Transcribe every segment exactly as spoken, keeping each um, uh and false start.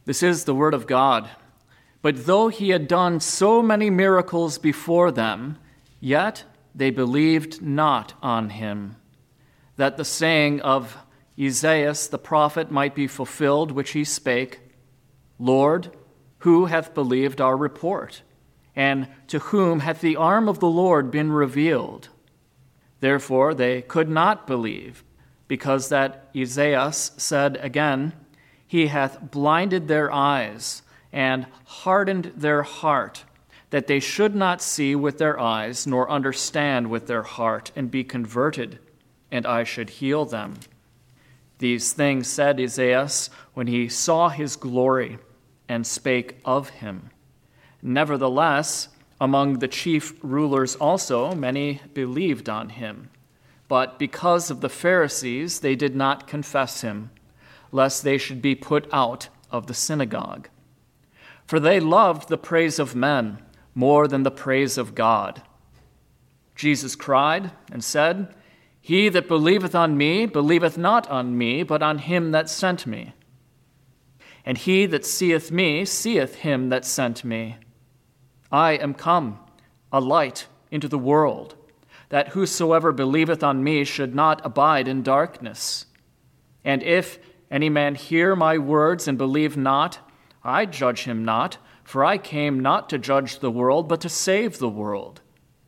This is the word of God. But though he had done so many miracles before them, yet they believed not on him, that the saying of Isaiah the prophet might be fulfilled, which he spake, Lord, who hath believed our report? And to whom hath the arm of the Lord been revealed? Therefore they could not believe, because that Isaiah said again, He hath blinded their eyes and hardened their heart, that they should not see with their eyes, nor understand with their heart, and be converted, and I should heal them. These things said Isaiah when he saw his glory, and spake of him. Nevertheless, among the chief rulers also many believed on him. But because of the Pharisees they did not confess him, lest they should be put out of the synagogue. For they loved the praise of men more than the praise of God. Jesus cried and said, He that believeth on me believeth not on me, but on him that sent me. And he that seeth me seeth him that sent me. I am come, a light into the world, that whosoever believeth on me should not abide in darkness. And if any man hear my words and believe not, I judge him not, for I came not to judge the world, but to save the world.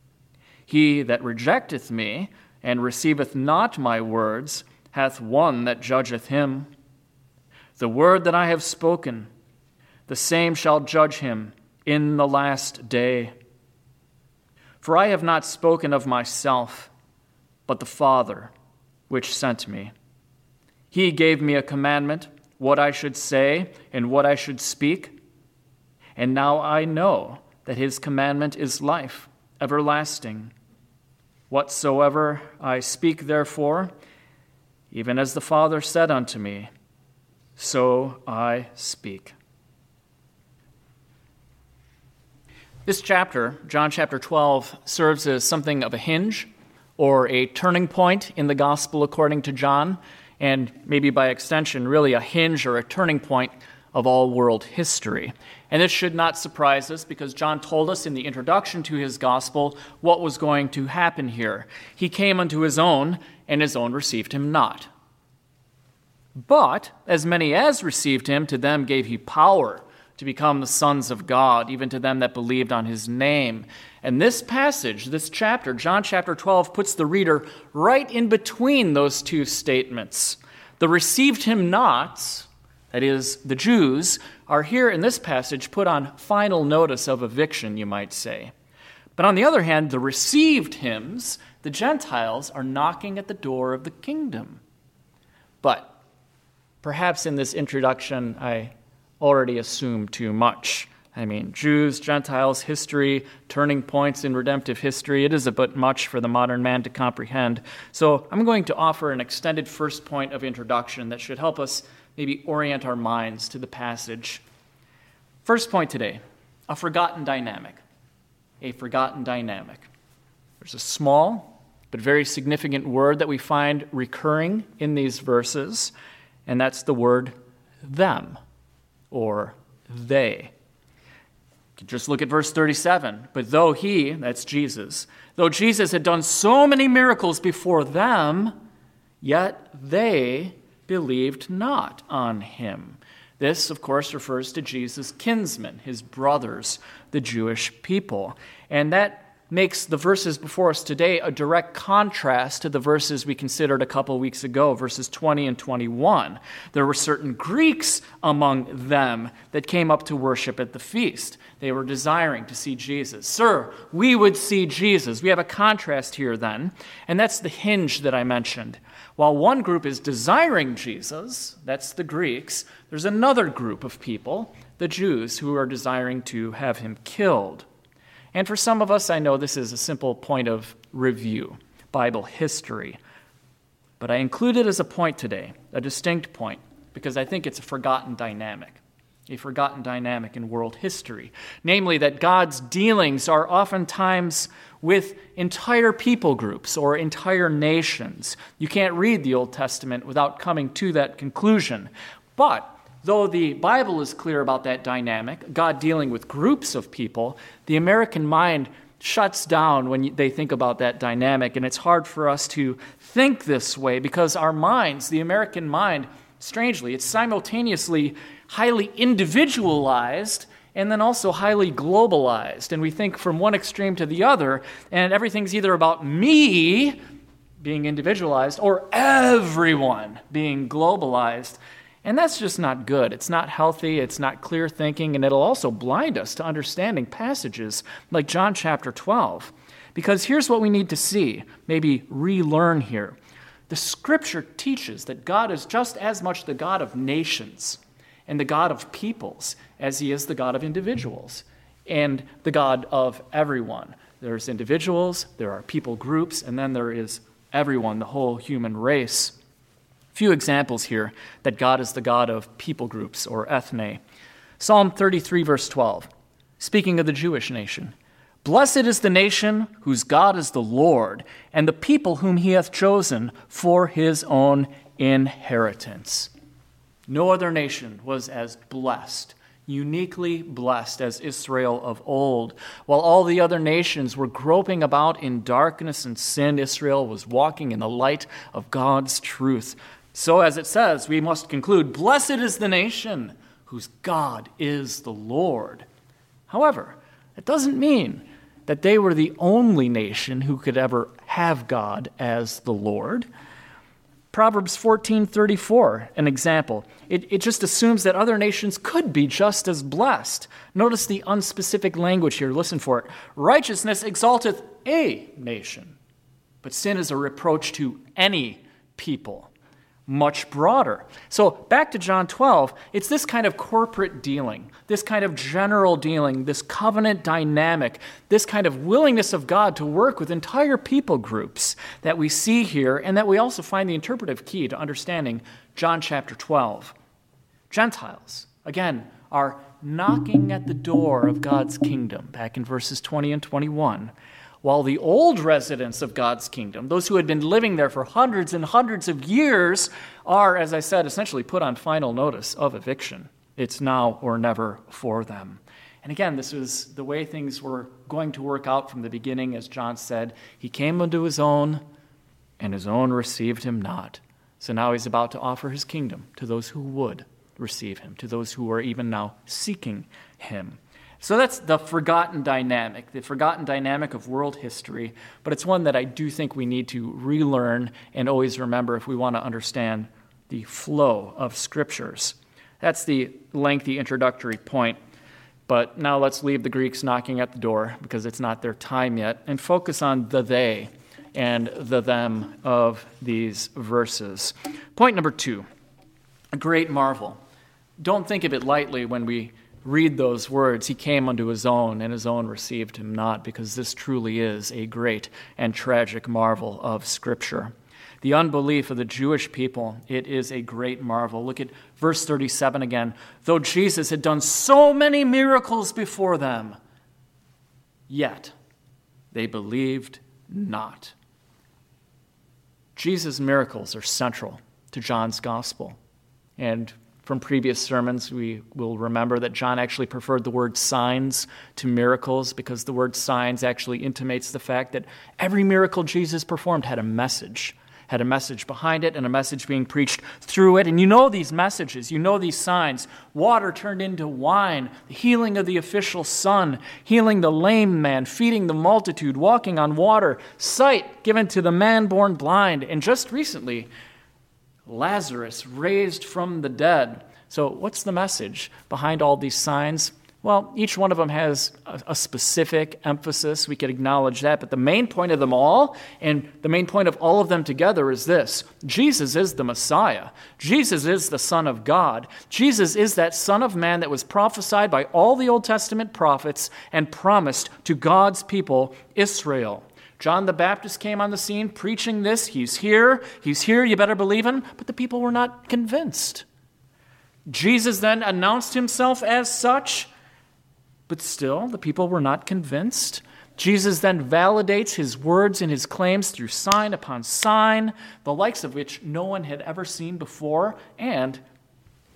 He that rejecteth me and receiveth not my words hath one that judgeth him. The word that I have spoken, the same shall judge him in the last day. For I have not spoken of myself, but the Father which sent me. He gave me a commandment, what I should say and what I should speak. And now I know that his commandment is life, everlasting. Whatsoever I speak, therefore, even as the Father said unto me, so I speak. This chapter, John chapter twelve, serves as something of a hinge or a turning point in the gospel according to John, and maybe by extension, really a hinge or a turning point of all world history. And this should not surprise us because John told us in the introduction to his gospel what was going to happen here. He came unto his own, and his own received him not. But as many as received him, to them gave he power to become the sons of God, even to them that believed on his name. And this passage, this chapter, John chapter twelve, puts the reader right in between those two statements. The received him nots, that is, the Jews, are here in this passage put on final notice of eviction, you might say. But on the other hand, the received hymns, the Gentiles, are knocking at the door of the kingdom. But perhaps in this introduction, I already assume too much. I mean, Jews, Gentiles, history, turning points in redemptive history, it is a bit much for the modern man to comprehend. So I'm going to offer an extended first point of introduction that should help us maybe orient our minds to the passage. First point today, a forgotten dynamic. A forgotten dynamic. There's a small but very significant word that we find recurring in these verses, and that's the word them, or they. Just look at verse thirty-seven. But though he, that's Jesus, though Jesus had done so many miracles before them, yet they believed not on him. This, of course, refers to Jesus' kinsmen, his brothers, the Jewish people. And that makes the verses before us today a direct contrast to the verses we considered a couple weeks ago, verses twenty and twenty-one. There were certain Greeks among them that came up to worship at the feast. They were desiring to see Jesus. Sir, we would see Jesus. We have a contrast here then, and that's the hinge that I mentioned. While one group is desiring Jesus, that's the Greeks, there's another group of people, the Jews, who are desiring to have him killed. And for some of us, I know this is a simple point of review, Bible history. But I include it as a point today, a distinct point, because I think it's a forgotten dynamic, a forgotten dynamic in world history. Namely, that God's dealings are oftentimes with entire people groups or entire nations. You can't read the Old Testament without coming to that conclusion. But though the Bible is clear about that dynamic, God dealing with groups of people, the American mind shuts down when they think about that dynamic, and it's hard for us to think this way because our minds, the American mind, strangely, it's simultaneously highly individualized and then also highly globalized. And we think from one extreme to the other, and everything's either about me being individualized or everyone being globalized. And that's just not good. It's not healthy, it's not clear thinking, and it'll also blind us to understanding passages like John chapter twelve. Because here's what we need to see, maybe relearn here. The Scripture teaches that God is just as much the God of nations and the God of peoples as he is the God of individuals and the God of everyone. There's individuals, there are people groups, and then there is everyone, the whole human race. A few examples here that God is the God of people groups or ethne. Psalm thirty-three, verse twelve, speaking of the Jewish nation. Blessed is the nation whose God is the Lord, and the people whom he hath chosen for his own inheritance. No other nation was as blessed, uniquely blessed as Israel of old. While all the other nations were groping about in darkness and sin, Israel was walking in the light of God's truth. So as it says, we must conclude, blessed is the nation whose God is the Lord. However, it doesn't mean that they were the only nation who could ever have God as the Lord. Proverbs fourteen thirty-four, an example. It, it just assumes that other nations could be just as blessed. Notice the unspecific language here. Listen for it. Righteousness exalteth a nation, but sin is a reproach to any people. Much broader. So back to John twelve, it's this kind of corporate dealing, this kind of general dealing, this covenant dynamic, this kind of willingness of God to work with entire people groups that we see here, and that we also find the interpretive key to understanding John chapter twelve. Gentiles, again, are knocking at the door of God's kingdom, back in verses twenty and twenty-one. While the old residents of God's kingdom, those who had been living there for hundreds and hundreds of years, are, as I said, essentially put on final notice of eviction. It's now or never for them. And again, this was the way things were going to work out from the beginning, as John said. He came unto his own, and his own received him not. So now he's about to offer his kingdom to those who would receive him, to those who are even now seeking him. So that's the forgotten dynamic, the forgotten dynamic of world history, but it's one that I do think we need to relearn and always remember if we want to understand the flow of scriptures. That's the lengthy introductory point, but now let's leave the Greeks knocking at the door because it's not their time yet and focus on the they and the them of these verses. Point number two, a great marvel. Don't think of it lightly when we read those words, he came unto his own, and his own received him not, because this truly is a great and tragic marvel of Scripture. The unbelief of the Jewish people, it is a great marvel. Look at verse thirty-seven again. Though Jesus had done so many miracles before them, yet they believed not. Jesus' miracles are central to John's gospel, and from previous sermons, we will remember that John actually preferred the word signs to miracles because the word signs actually intimates the fact that every miracle Jesus performed had a message, had a message behind it and a message being preached through it. And you know these messages, you know these signs. Water turned into wine, the healing of the official son, healing the lame man, feeding the multitude, walking on water, sight given to the man born blind, and just recently, Lazarus raised from the dead. So what's the message behind all these signs? Well, each one of them has a, a specific emphasis. We could acknowledge that. But the main point of them all, and the main point of all of them together, is this. Jesus is the Messiah. Jesus is the Son of God. Jesus is that Son of Man that was prophesied by all the Old Testament prophets and promised to God's people, Israel. John the Baptist came on the scene preaching this. He's here. He's here. You better believe him. But the people were not convinced. Jesus then announced himself as such. But still, the people were not convinced. Jesus then validates his words and his claims through sign upon sign, the likes of which no one had ever seen before. And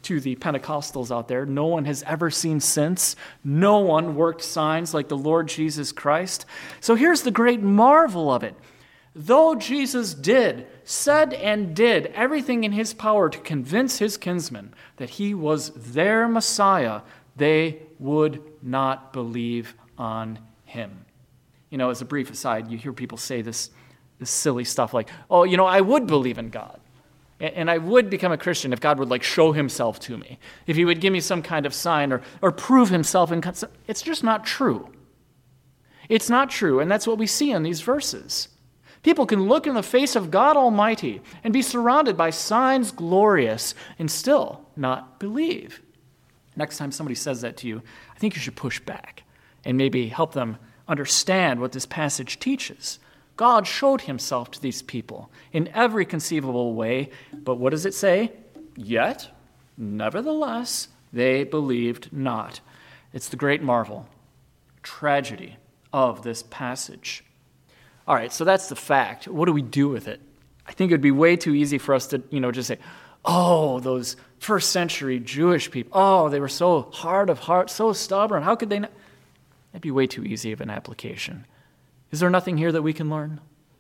to the Pentecostals out there. No one has ever seen since. No one worked signs like the Lord Jesus Christ. So here's the great marvel of it. Though Jesus did, said and did everything in his power to convince his kinsmen that he was their Messiah, they would not believe on him. You know, as a brief aside, you hear people say this, this silly stuff like, oh, you know, I would believe in God. And I would become a Christian if God would like show himself to me, if he would give me some kind of sign or, or prove himself. In, it's just not true. It's not true, and that's what we see in these verses. People can look in the face of God Almighty and be surrounded by signs glorious and still not believe. Next time somebody says that to you, I think you should push back and maybe help them understand what this passage teaches. God showed himself to these people in every conceivable way, but what does it say? Yet, nevertheless, they believed not. It's the great marvel, tragedy of this passage. All right, so that's the fact. What do we do with it? I think it would be way too easy for us to, you know, just say, oh, those first century Jewish people, oh, they were so hard of heart, so stubborn. How could they not? That'd be way too easy of an application. Is there nothing here that we can learn?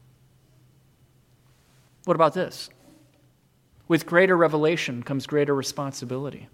What about this? With greater revelation comes greater responsibility.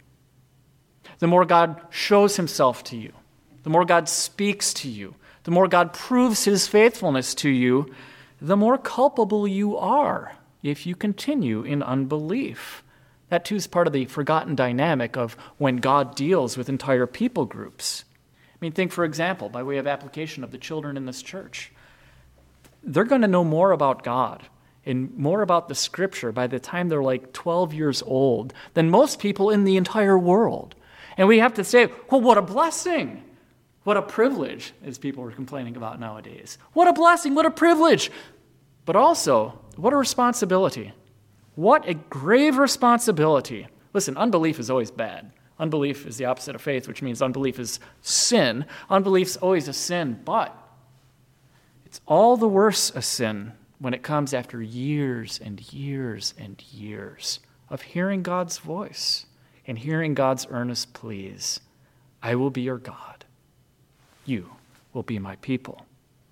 The more God shows himself to you, the more God speaks to you, the more God proves his faithfulness to you, the more culpable you are if you continue in unbelief. That too is part of the forgotten dynamic of when God deals with entire people groups. I mean, think, for example, by way of application of the children in this church. They're going to know more about God and more about the Scripture by the time they're like twelve years old than most people in the entire world. And we have to say, well, what a blessing. What a privilege, as people are complaining about nowadays. What a blessing, what a privilege. But also, what a responsibility. What a grave responsibility. Listen, unbelief is always bad. Unbelief is the opposite of faith, which means unbelief is sin. Unbelief's always a sin, but it's all the worse a sin when it comes after years and years and years of hearing God's voice and hearing God's earnest pleas. I will be your God. You will be my people.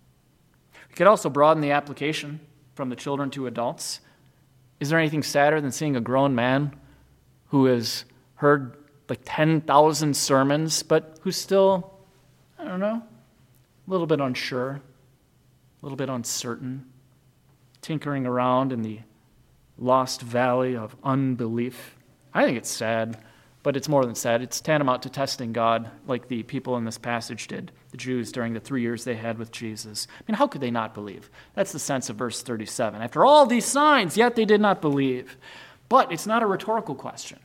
We could also broaden the application from the children to adults. Is there anything sadder than seeing a grown man who has heard like ten thousand sermons, but who's still, I don't know, a little bit unsure, a little bit uncertain, tinkering around in the lost valley of unbelief? I think it's sad, but it's more than sad. It's tantamount to testing God like the people in this passage did, the Jews during the three years they had with Jesus. I mean, how could they not believe? That's the sense of verse thirty-seven. After all these signs, yet they did not believe. But it's not a rhetorical question.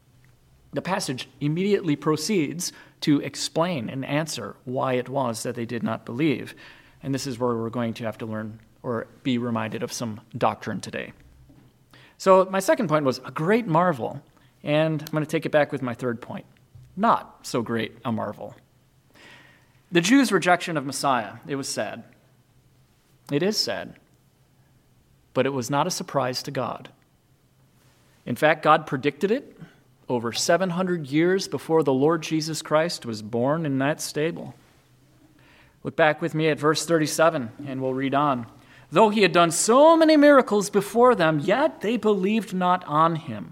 The passage immediately proceeds to explain and answer why it was that they did not believe. And this is where we're going to have to learn or be reminded of some doctrine today. So my second point was a great marvel. And I'm going to take it back with my third point. Not so great a marvel. The Jews' rejection of Messiah, it was sad. It is sad. But it was not a surprise to God. In fact, God predicted it over seven hundred years before the Lord Jesus Christ was born in that stable. Look back with me at verse thirty-seven, and we'll read on. Though he had done so many miracles before them, yet they believed not on him,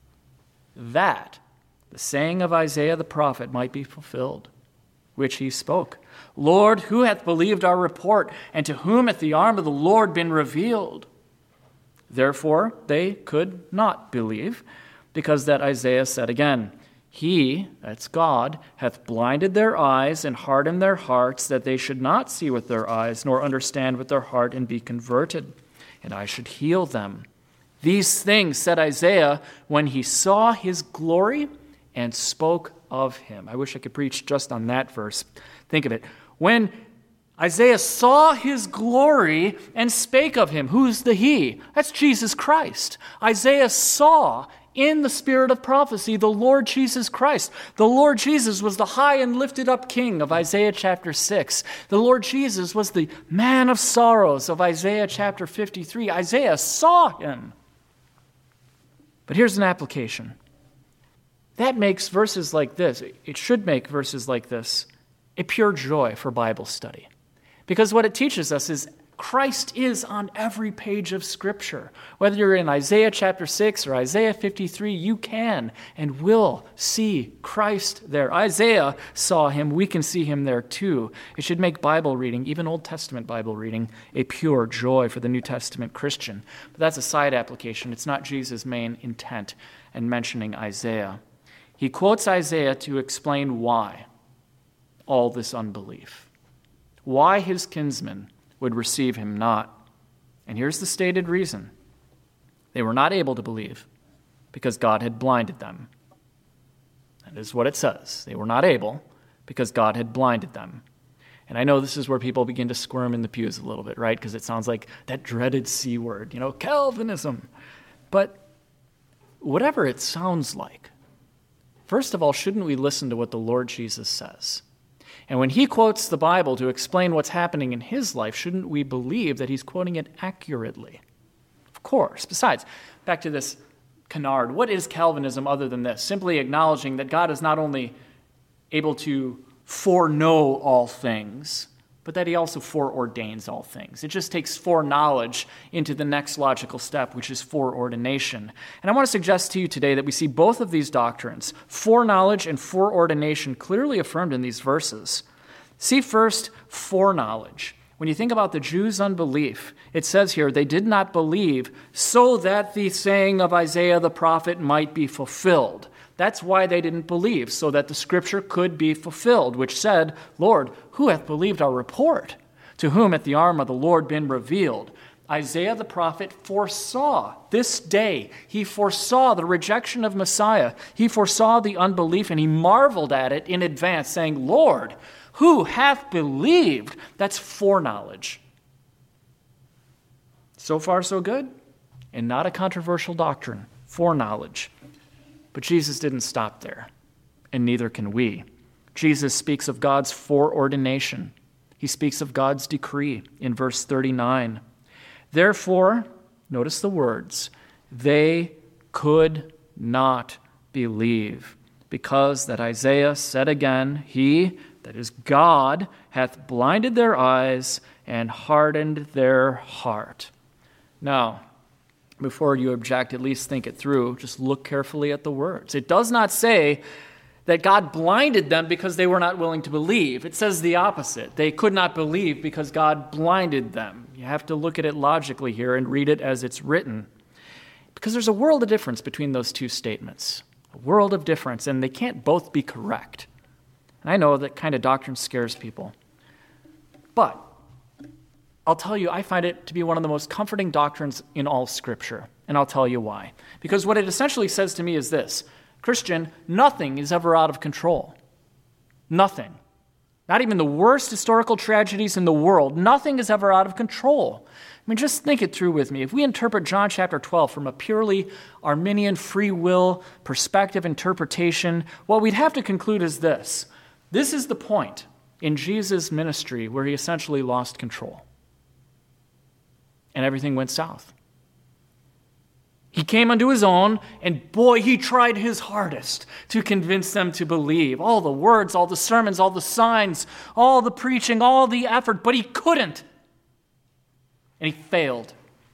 that the saying of Isaiah the prophet might be fulfilled, which he spoke. Lord, who hath believed our report, and to whom hath the arm of the Lord been revealed? Therefore they could not believe, because that Isaiah said again, He, that's God, hath blinded their eyes and hardened their hearts, that they should not see with their eyes, nor understand with their heart, and be converted, and I should heal them. These things said Isaiah when he saw his glory and spoke of him. I wish I could preach just on that verse. Think of it. When Isaiah saw his glory and spake of him, who's the he? That's Jesus Christ. Isaiah saw in the spirit of prophecy the Lord Jesus Christ. The Lord Jesus was the high and lifted up King of Isaiah chapter six. The Lord Jesus was the man of sorrows of Isaiah chapter fifty-three. Isaiah saw him. But here's an application. That makes verses like this, it should make verses like this a pure joy for Bible study. Because what it teaches us is Christ is on every page of Scripture. Whether you're in Isaiah chapter six or Isaiah fifty-three, you can and will see Christ there. Isaiah saw him. We can see him there too. It should make Bible reading, even Old Testament Bible reading, a pure joy for the New Testament Christian. But that's a side application. It's not Jesus' main intent in mentioning Isaiah. He quotes Isaiah to explain why all this unbelief, why his kinsmen would receive him not. And here's the stated reason. They were not able to believe because God had blinded them. That is what it says. They were not able because God had blinded them. And I know this is where people begin to squirm in the pews a little bit, right? Because it sounds like that dreaded C word, you know, Calvinism. But whatever it sounds like, first of all, shouldn't we listen to what the Lord Jesus says? And when he quotes the Bible to explain what's happening in his life, shouldn't we believe that he's quoting it accurately? Of course. Besides, back to this canard, what is Calvinism other than this? Simply acknowledging that God is not only able to foreknow all things, but that he also foreordains all things. It just takes foreknowledge into the next logical step, which is foreordination. And I want to suggest to you today that we see both of these doctrines, foreknowledge and foreordination, clearly affirmed in these verses. See first, foreknowledge. When you think about the Jews' unbelief, it says here, they did not believe so that the saying of Isaiah the prophet might be fulfilled. That's why they didn't believe, so that the Scripture could be fulfilled, which said, Lord, who hath believed our report? To whom hath the arm of the Lord been revealed? Isaiah the prophet foresaw this day. He foresaw the rejection of Messiah. He foresaw the unbelief, and he marveled at it in advance, saying, Lord, who hath believed? That's foreknowledge. So far, so good, and not a controversial doctrine, foreknowledge. But Jesus didn't stop there, and neither can we. Jesus speaks of God's foreordination. He speaks of God's decree in verse thirty-nine. Therefore, notice the words, they could not believe, because that Isaiah said again, he, that is God, hath blinded their eyes and hardened their heart. Now, before you object, at least think it through. Just look carefully at the words. It does not say that God blinded them because they were not willing to believe. It says the opposite. They could not believe because God blinded them. You have to look at it logically here and read it as it's written. Because there's a world of difference between those two statements. A world of difference, and they can't both be correct. And I know that kind of doctrine scares people. But I'll tell you, I find it to be one of the most comforting doctrines in all Scripture, and I'll tell you why. Because what it essentially says to me is this, Christian, nothing is ever out of control. Nothing. Not even the worst historical tragedies in the world, nothing is ever out of control. I mean, just think it through with me. If we interpret John chapter twelve from a purely Arminian free will perspective interpretation, what we'd have to conclude is this. This is the point in Jesus' ministry where he essentially lost control. And everything went south. He came unto his own, and boy, he tried his hardest to convince them to believe. All the words, all the sermons, all the signs, all the preaching, all the effort, but he couldn't. And he failed.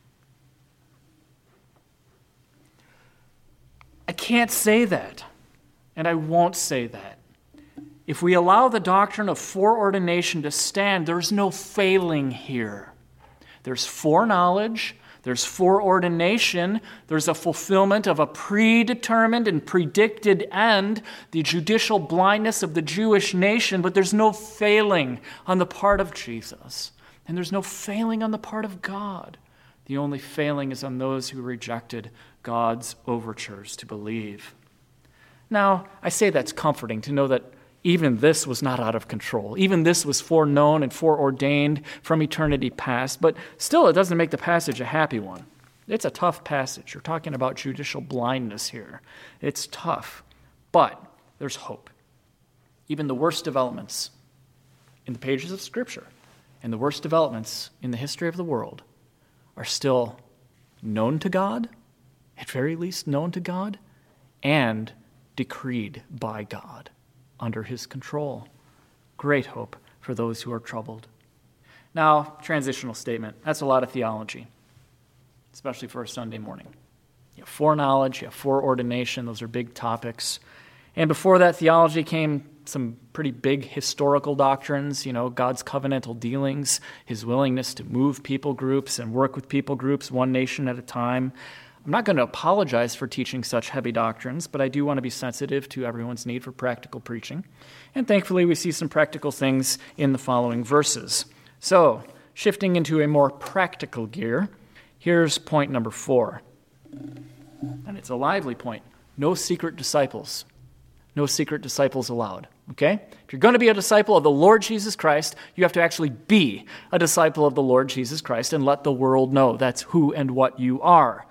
I can't say that, and I won't say that. If we allow the doctrine of foreordination to stand, there's no failing here. There's foreknowledge, there's foreordination, there's a fulfillment of a predetermined and predicted end, the judicial blindness of the Jewish nation, but there's no failing on the part of Jesus. And there's no failing on the part of God. The only failing is on those who rejected God's overtures to believe. Now, I say that's comforting to know that even this was not out of control. Even this was foreknown and foreordained from eternity past. But still, it doesn't make the passage a happy one. It's a tough passage. You're talking about judicial blindness here. It's tough. But there's hope. Even the worst developments in the pages of Scripture and the worst developments in the history of the world are still known to God, at very least known to God, and decreed by God, under his control. Great hope for those who are troubled. Now, transitional statement. That's a lot of theology, especially for a Sunday morning. You have foreknowledge, you have foreordination. Those are big topics. And before that theology came some pretty big historical doctrines, you know, God's covenantal dealings, his willingness to move people groups and work with people groups one nation at a time. I'm not going to apologize for teaching such heavy doctrines, but I do want to be sensitive to everyone's need for practical preaching. And thankfully, we see some practical things in the following verses. So, shifting into a more practical gear, here's point number four. And it's a lively point. No secret disciples. No secret disciples allowed, okay? If you're going to be a disciple of the Lord Jesus Christ, you have to actually be a disciple of the Lord Jesus Christ and let the world know that's who and what you are.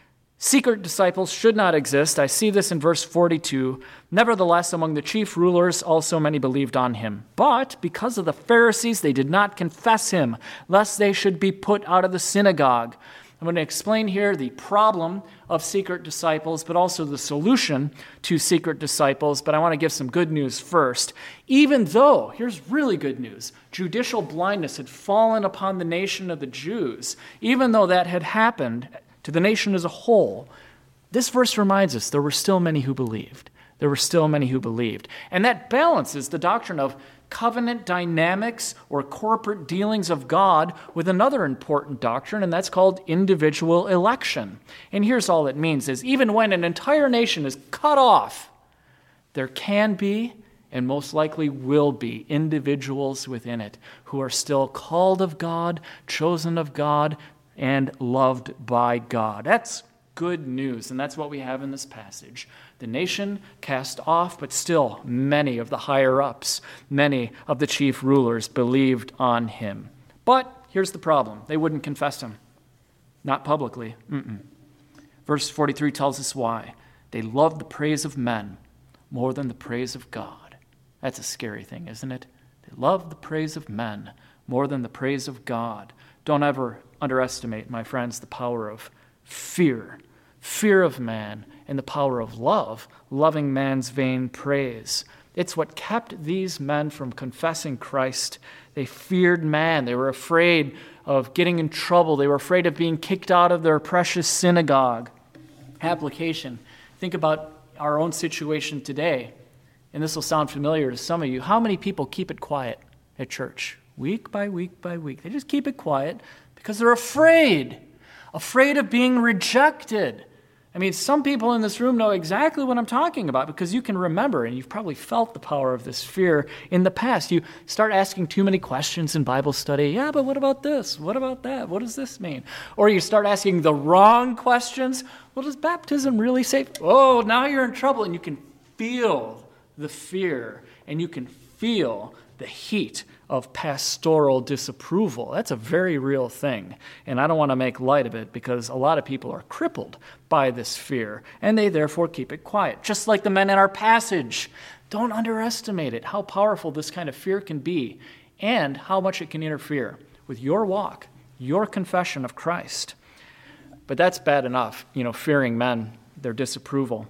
Secret disciples should not exist. I see this in verse forty-two. Nevertheless, among the chief rulers also many believed on him. But because of the Pharisees, they did not confess him, lest they should be put out of the synagogue. I'm going to explain here the problem of secret disciples, but also the solution to secret disciples. But I want to give some good news first. Even though, here's really good news, judicial blindness had fallen upon the nation of the Jews, even though that had happened to the nation as a whole, this verse reminds us there were still many who believed. There were still many who believed. And that balances the doctrine of covenant dynamics or corporate dealings of God with another important doctrine, and that's called individual election. And here's all it means is even when an entire nation is cut off, there can be and most likely will be individuals within it who are still called of God, chosen of God, and loved by God. That's good news, and that's what we have in this passage. The nation cast off, but still many of the higher-ups, many of the chief rulers believed on him. But here's the problem. They wouldn't confess him. Not publicly. Mm-mm. Verse forty-three tells us why. They loved the praise of men more than the praise of God. That's a scary thing, isn't it? They loved the praise of men more than the praise of God. Don't ever underestimate, my friends, the power of fear. Fear of man and the power of love, loving man's vain praise. It's what kept these men from confessing Christ. They feared man. They were afraid of getting in trouble. They were afraid of being kicked out of their precious synagogue. Application. Think about our own situation today, and this will sound familiar to some of you. How many people keep it quiet at church? Week by week by week. They just keep it quiet because they're afraid. Afraid of being rejected. I mean, some people in this room know exactly what I'm talking about because you can remember, and you've probably felt the power of this fear in the past. You start asking too many questions in Bible study. Yeah, but what about this? What about that? What does this mean? Or you start asking the wrong questions. What does baptism really say? Oh, now you're in trouble, and you can feel the fear, and you can feel the heat of pastoral disapproval. That's a very real thing, and I don't want to make light of it because a lot of people are crippled by this fear, and they therefore keep it quiet, just like the men in our passage. Don't underestimate it, how powerful this kind of fear can be, and how much it can interfere with your walk, your confession of Christ. But that's bad enough, you know, fearing men, their disapproval.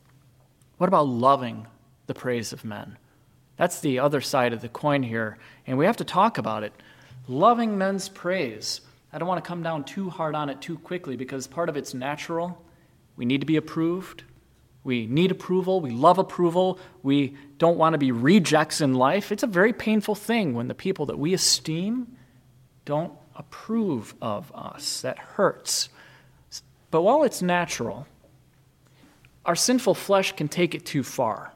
What about loving the praise of men? That's the other side of the coin here, and we have to talk about it. Loving men's praise. I don't want to come down too hard on it too quickly because part of it's natural. We need to be approved. We need approval. We love approval. We don't want to be rejects in life. It's a very painful thing when the people that we esteem don't approve of us. That hurts. But while it's natural, our sinful flesh can take it too far.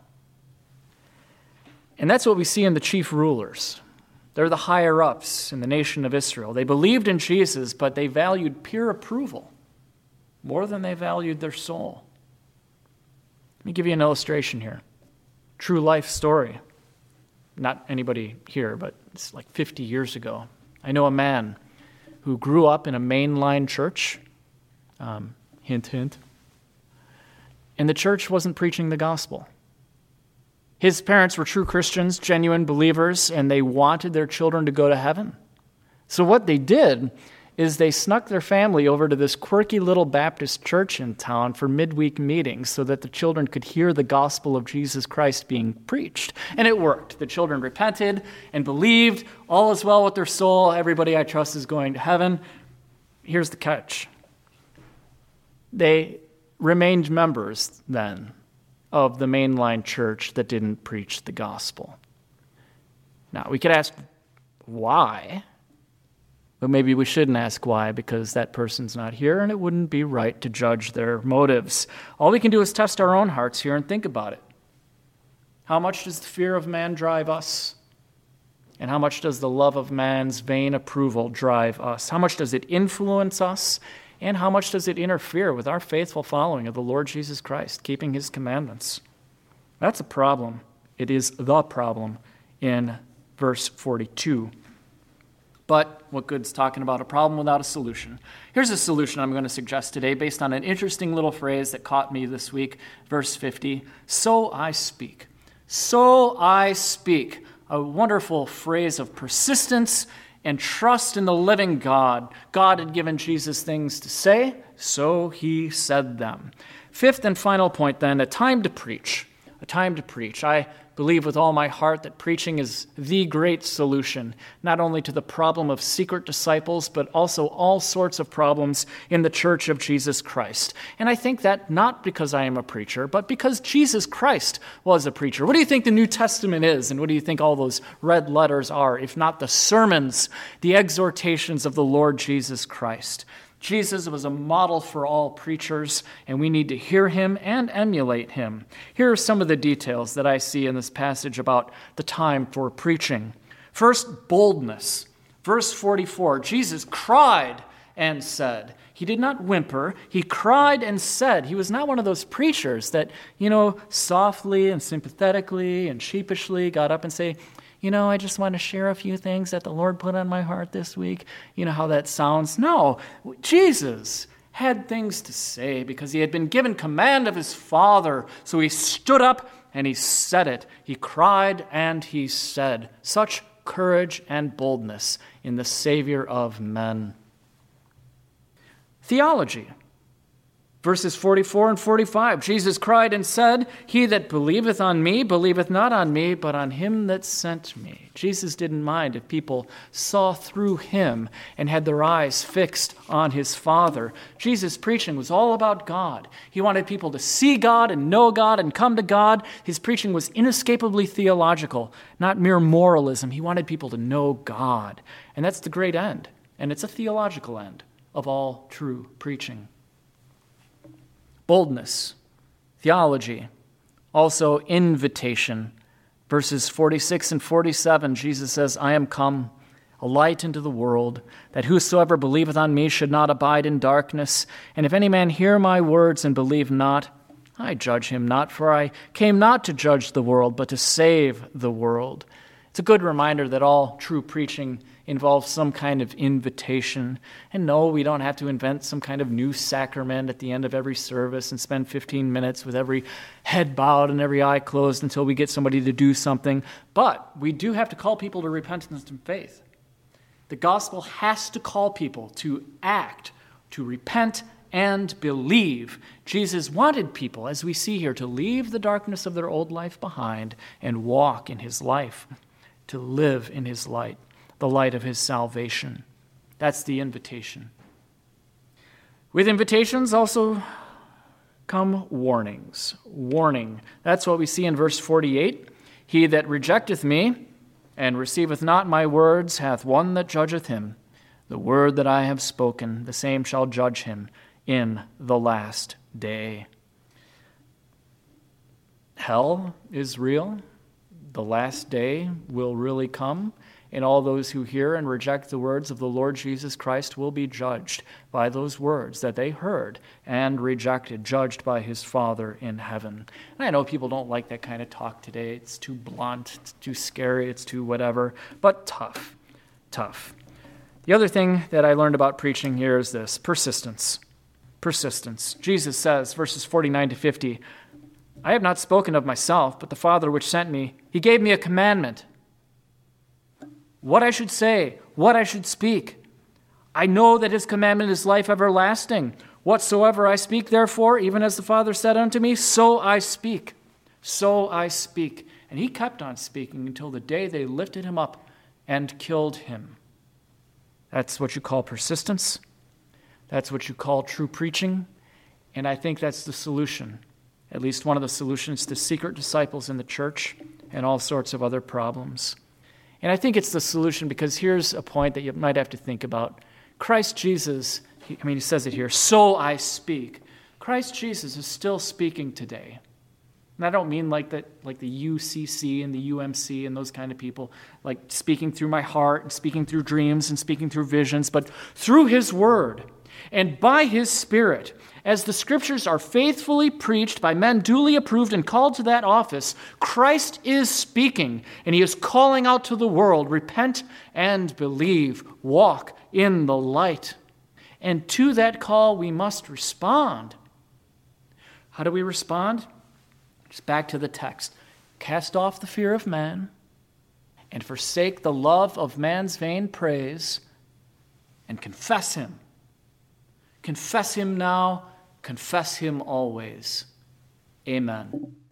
And that's what we see in the chief rulers. They're the higher-ups in the nation of Israel. They believed in Jesus, but they valued pure approval more than they valued their soul. Let me give you an illustration here. True life story. Not anybody here, but it's like fifty years ago. I know a man who grew up in a mainline church. Um, hint, hint. And the church wasn't preaching the gospel. His parents were true Christians, genuine believers, and they wanted their children to go to heaven. So what they did is they snuck their family over to this quirky little Baptist church in town for midweek meetings so that the children could hear the gospel of Jesus Christ being preached. And it worked. The children repented and believed. All is well with their soul. Everybody I trust is going to heaven. Here's the catch. They remained members then of the mainline church that didn't preach the gospel. Now, we could ask why, but maybe we shouldn't ask why, because that person's not here and it wouldn't be right to judge their motives. All we can do is test our own hearts here and think about it. How much does the fear of man drive us? And how much does the love of man's vain approval drive us? How much does it influence us? And how much does it interfere with our faithful following of the Lord Jesus Christ, keeping his commandments? That's a problem. It is the problem in verse forty-two. But what good's talking about a problem without a solution? Here's a solution I'm going to suggest today based on an interesting little phrase that caught me this week, verse fifty. So I speak. So I speak. A wonderful phrase of persistence and trust in the living God. God had given Jesus things to say, so he said them. Fifth and final point then, a time to preach. A time to preach. I believe with all my heart that preaching is the great solution, not only to the problem of secret disciples, but also all sorts of problems in the church of Jesus Christ. And I think that not because I am a preacher, but because Jesus Christ was a preacher. What do you think the New Testament is, and what do you think all those red letters are, if not the sermons, the exhortations of the Lord Jesus Christ? Jesus was a model for all preachers, and we need to hear him and emulate him. Here are some of the details that I see in this passage about the time for preaching. First, boldness. Verse forty-four, Jesus cried and said. He did not whimper. He cried and said. He was not one of those preachers that, you know, softly and sympathetically and sheepishly got up and say, you know, I just want to share a few things that the Lord put on my heart this week. You know how that sounds? No, Jesus had things to say because he had been given command of his Father. So he stood up and he said it. He cried and he said. Such courage and boldness in the Savior of men. Theology. Verses forty-four and forty-five, Jesus cried and said, he that believeth on me, believeth not on me, but on him that sent me. Jesus didn't mind if people saw through him and had their eyes fixed on his Father. Jesus' preaching was all about God. He wanted people to see God and know God and come to God. His preaching was inescapably theological, not mere moralism. He wanted people to know God. And that's the great end. And it's a theological end of all true preaching. Boldness, theology, also invitation. Verses forty-six and forty-seven, Jesus says, I am come, a light into the world, that whosoever believeth on me should not abide in darkness. And if any man hear my words and believe not, I judge him not, for I came not to judge the world, but to save the world. It's a good reminder that all true preaching involves some kind of invitation. And no, we don't have to invent some kind of new sacrament at the end of every service and spend fifteen minutes with every head bowed and every eye closed until we get somebody to do something. But we do have to call people to repentance and faith. The gospel has to call people to act, to repent and believe. Jesus wanted people, as we see here, to leave the darkness of their old life behind and walk in his life, to live in his light, the light of his salvation. That's the invitation. With invitations also come warnings. Warning. That's what we see in verse forty-eight. He that rejecteth me and receiveth not my words hath one that judgeth him. The word that I have spoken, the same shall judge him in the last day. Hell is real. The last day will really come, and all those who hear and reject the words of the Lord Jesus Christ will be judged by those words that they heard and rejected, judged by his Father in heaven. And I know people don't like that kind of talk today. It's too blunt, it's too scary, it's too whatever, but tough, tough. The other thing that I learned about preaching here is this: persistence. Persistence. Jesus says, verses forty-nine to fifty, I have not spoken of myself, but the Father which sent me, he gave me a commandment. What I should say, what I should speak. I know that his commandment is life everlasting. Whatsoever I speak, therefore, even as the Father said unto me, so I speak. So I speak. And he kept on speaking until the day they lifted him up and killed him. That's what you call persistence. That's what you call true preaching. And I think that's the solution, at least one of the solutions to secret disciples in the church and all sorts of other problems. And I think it's the solution because here's a point that you might have to think about. Christ Jesus, he, I mean, he says it here, so I speak. Christ Jesus is still speaking today. And I don't mean like that, like the U C C and the U M C and those kind of people, like speaking through my heart and speaking through dreams and speaking through visions, but through his word and by his Spirit. As the scriptures are faithfully preached by men duly approved and called to that office, Christ is speaking, and he is calling out to the world, repent and believe, walk in the light. And to that call, we must respond. How do we respond? Just back to the text. Cast off the fear of man, and forsake the love of man's vain praise, and confess him. Confess him now, confess him always. Amen.